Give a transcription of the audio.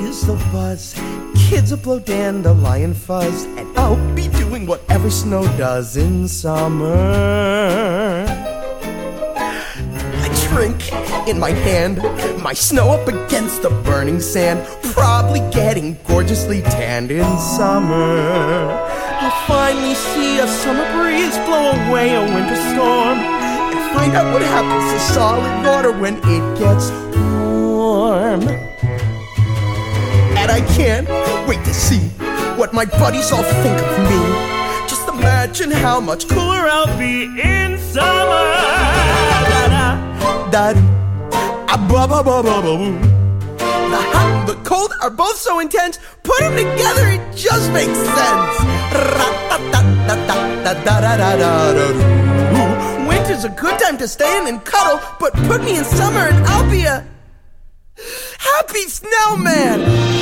is the buzz. Kids will blow dandelion fuzz, and I'll be doing whatever snow does in summer. A drink in my hand, my snow up against the burning sand, probably getting gorgeously tanned in summer. I'll finally see a summer breeze blow away a winter storm, and find out what happens to solid water when it gets warm. And I can't wait to see what my buddies all think of me. Just imagine how much cooler I'll be in summer. Da-da, ba-ba-ba-ba-ba-boo. The hot and the cold are both so intense. Put them together, it just makes sense. Winter's a good time to stay in and cuddle, but put me in summer and I'll be a happy snowman.